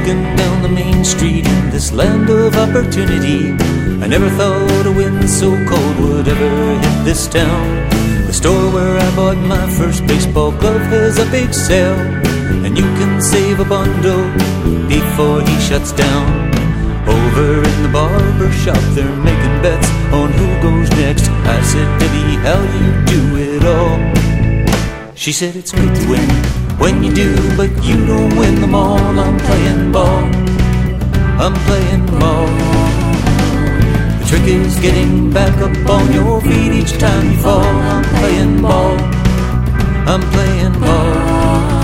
walking down the main street in this land of opportunity. I never thought a wind so cold would ever hit this town. The store where I bought my first baseball glove has a big sale, and you can save a bundle before he shuts down. Over in the barber shop they're making bets on who goes next. I said, Debbie, how you do it all? She said, it's good to win when you do, but you don't win them all. I'm playing ball, I'm playing ball. The trick is getting back up on your feet each time you fall. I'm playing ball, I'm playing ball.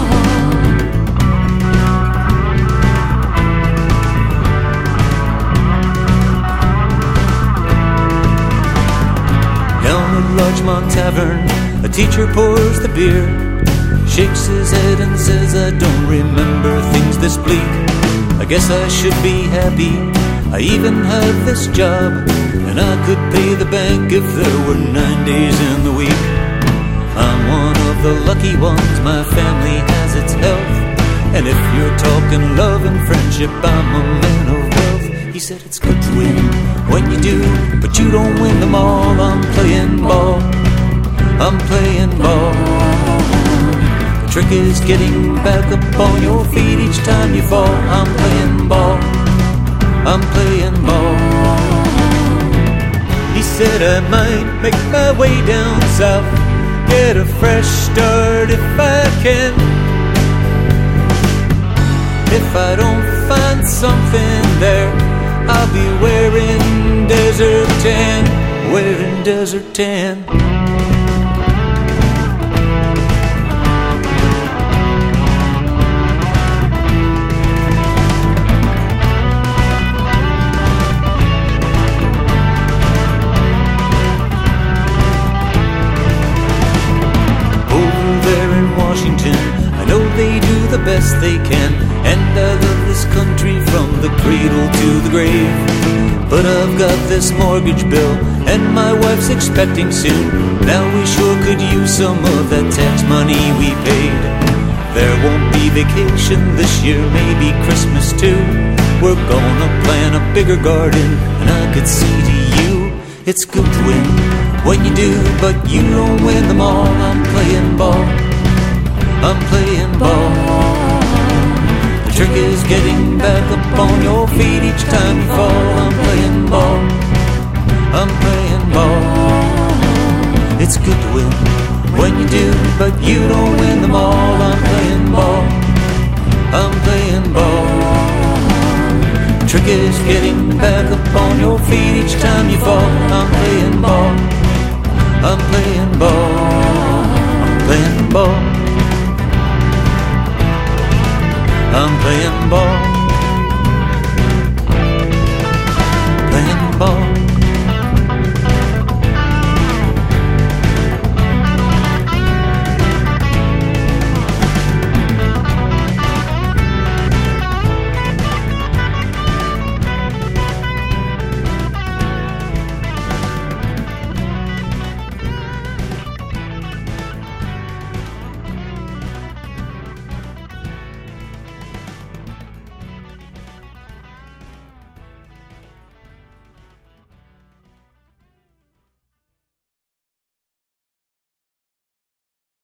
Larchmont Tavern, a teacher pours the beer, shakes his head and says, I don't remember things this bleak. I guess I should be happy I even have this job, and I could pay the bank if there were 9 days in the week. I'm one of the lucky ones, my family has its health, and if you're talking love and friendship, I'm a man of wealth. He said, it's good to win when you do, but you don't win them all. I'm playing ball, I'm playing ball. The trick is getting back up on your feet each time you fall. I'm playing ball, I'm playing ball. He said I might make my way down south, get a fresh start if I can. If I don't find something there, I'll be wearing desert tan, wearing desert tan. Over there in Washington, I know they do the best they can, and I love this country from the cradle to the grave. But I've got this mortgage bill, and my wife's expecting soon. Now we sure could use some of that tax money we paid. There won't be vacation this year, maybe Christmas too. We're gonna plant a bigger garden, and I could see to you, it's good to win when you do, but you don't win them all. I'm playing ball, I'm playing ball. The trick is getting back up on your feet each time you fall. I'm playing ball, I'm playing ball. It's good to win when you do, but you don't win them all. I'm playing ball, I'm playing ball. The trick is getting back up on your feet each time you fall.